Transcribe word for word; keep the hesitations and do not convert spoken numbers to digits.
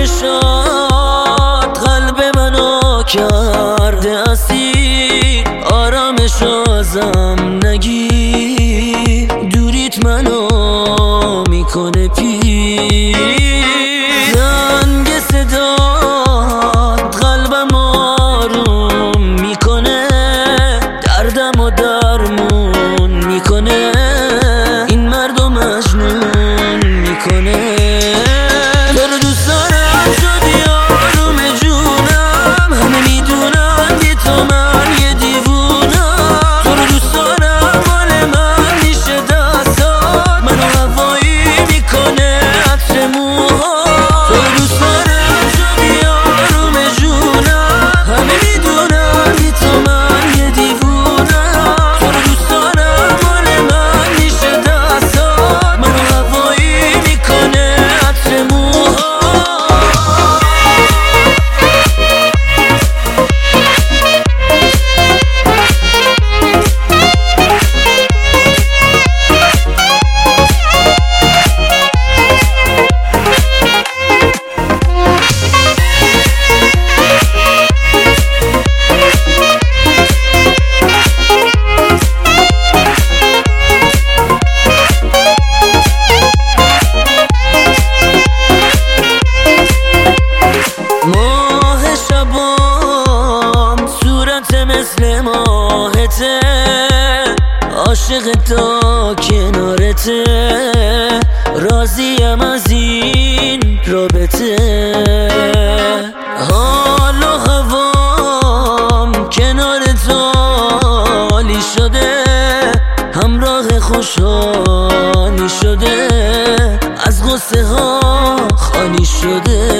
چشات قلب منو کرده اسیر، آرامش ازم نگیر، دوریت منو میکنه پیر. زنگ صدات قلبم آروم میکنه، دردم و درمون میکنه، این مرد و مجنون میکنه. تو رو دوست دارم شدی آروم جونم، همه میدونن بی تو من یه دیوونم. تو رو دوست دارم مال من میشه دستات، منو هوایی میکنه عطر موها. تو رو دوست دارم شدی آروم جونم، همه میدونن بی تو من یه دیوونم. تو رو دوست دارم مال من میشه دستات، منو هوایی میکنه عطر موها. ماه شبام صورت مثل ماهته، عاشق تا کنارته، راضیم از این رابطه. حال و هوام کنار تو عالی شده، همراه خوشحالی شده، از غصه ها خالی شده.